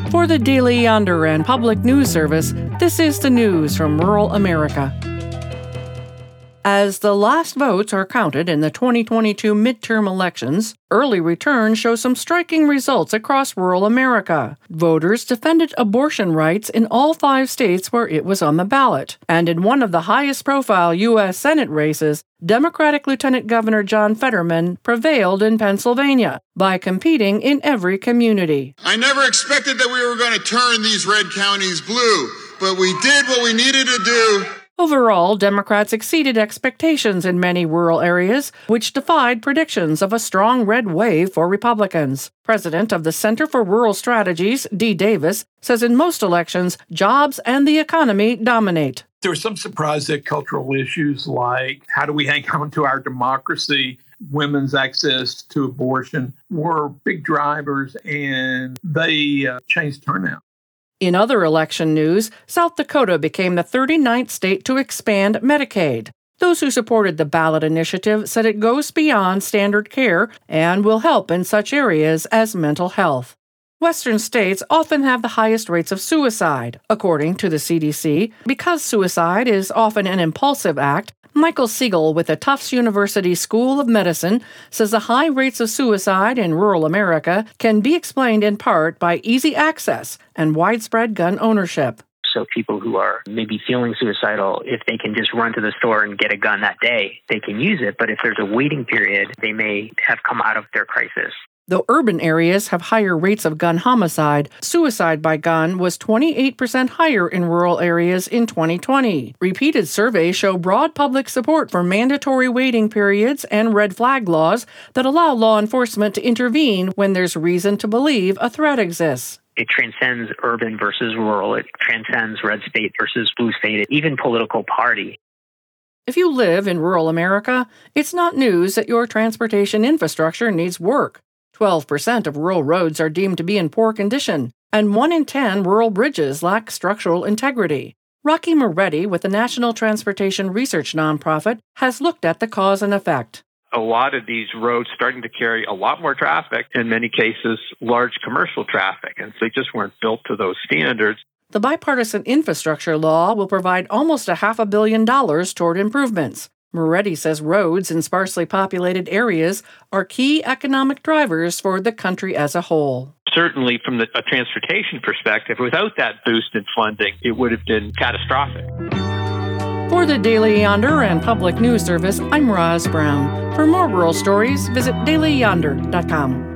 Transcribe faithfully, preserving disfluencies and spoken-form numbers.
For the Daily Yonder and Public News Service, this is the news from rural America. As the last votes are counted in the twenty twenty-two midterm elections, early returns show some striking results across rural America. Voters defended abortion rights in all five states where it was on the ballot. And in one of the highest-profile U S Senate races, Democratic Lieutenant Governor John Fetterman prevailed in Pennsylvania by competing in every community. I never expected that we were going to turn these red counties blue, but we did what we needed to do. Overall, Democrats exceeded expectations in many rural areas, which defied predictions of a strong red wave for Republicans. President of the Center for Rural Strategies, Dee Davis, says in most elections, jobs and the economy dominate. There was some surprise that cultural issues like how do we hang on to our democracy, women's access to abortion were big drivers, and they uh, changed turnout. In other election news, South Dakota became the thirty-ninth state to expand Medicaid. Those who supported the ballot initiative said it goes beyond standard care and will help in such areas as mental health. Western states often have the highest rates of suicide, according to the C D C. Because suicide is often an impulsive act, Michael Siegel with the Tufts University School of Medicine says the high rates of suicide in rural America can be explained in part by easy access and widespread gun ownership. So people who are maybe feeling suicidal, if they can just run to the store and get a gun that day, they can use it. But if there's a waiting period, they may have come out of their crisis. Though urban areas have higher rates of gun homicide, suicide by gun was twenty-eight percent higher in rural areas in twenty twenty. Repeated surveys show broad public support for mandatory waiting periods and red flag laws that allow law enforcement to intervene when there's reason to believe a threat exists. It transcends urban versus rural. It transcends red state versus blue state, even political party. If you live in rural America, it's not news that your transportation infrastructure needs work. twelve percent of rural roads are deemed to be in poor condition, and one in ten rural bridges lack structural integrity. Rocky Moretti with the National Transportation Research nonprofit has looked at the cause and effect. A lot of these roads starting to carry a lot more traffic, in many cases large commercial traffic, and so they just weren't built to those standards. The bipartisan infrastructure law will provide almost a half a billion dollars toward improvements. Moretti says roads in sparsely populated areas are key economic drivers for the country as a whole. Certainly, from the, a transportation perspective, without that boost in funding, it would have been catastrophic. For the Daily Yonder and Public News Service, I'm Roz Brown. For more rural stories, visit daily yonder dot com.